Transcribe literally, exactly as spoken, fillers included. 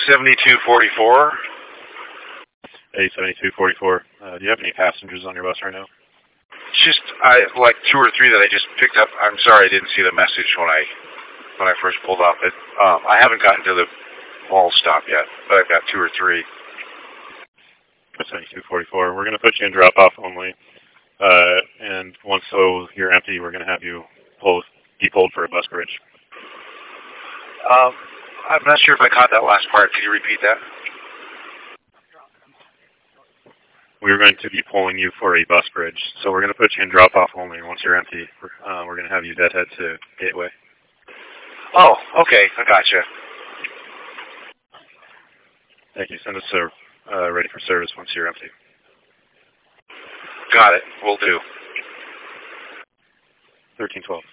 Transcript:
seventy-two forty-four. A seventy-two forty-four. Uh, do you have any passengers on your bus right now? Just I like two or three that I just picked up. I'm sorry I didn't see the message when I when I first pulled up. It, um, I haven't gotten to the mall stop yet, but I've got two or three. seventy-two forty-four. We're going to put you in drop-off only. Uh, and once so you're empty, we're going to have you pull, be pulled for a bus bridge. Um, I'm not sure if I caught that last part. Could you repeat that? We're going to be pulling you for a bus bridge. So we're going to put you in drop-off only. Once you're empty, uh, we're going to have you deadhead to Gateway. Oh, okay. I gotcha. Thank you. Send us a, uh, ready for service once you're empty. Got it. Will do. thirteen twelve.